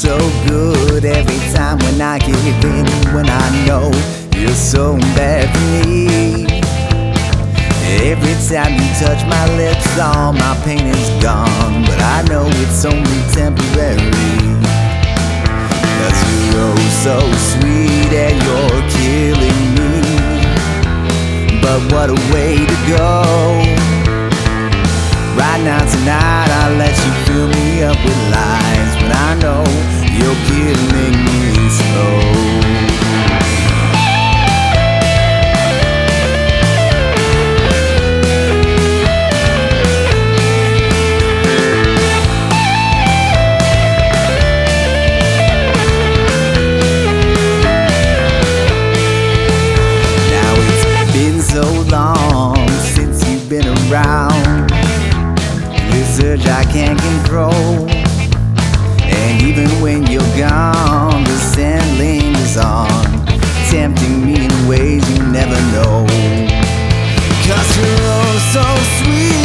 so good every time when I give in, when I know you're so bad for me. Every time you touch my lips, all my pain is gone, but I know it's only temporary. 'Cause you're oh so sweet and you're killing me. But what a way to go. Right now tonight I'll let you fill me up with lies when I know you're killing me slow. So long since you've been around, this urge I can't control. And even when you're gone, the scent lingers on, tempting me in ways you never know. 'Cause you're oh so sweet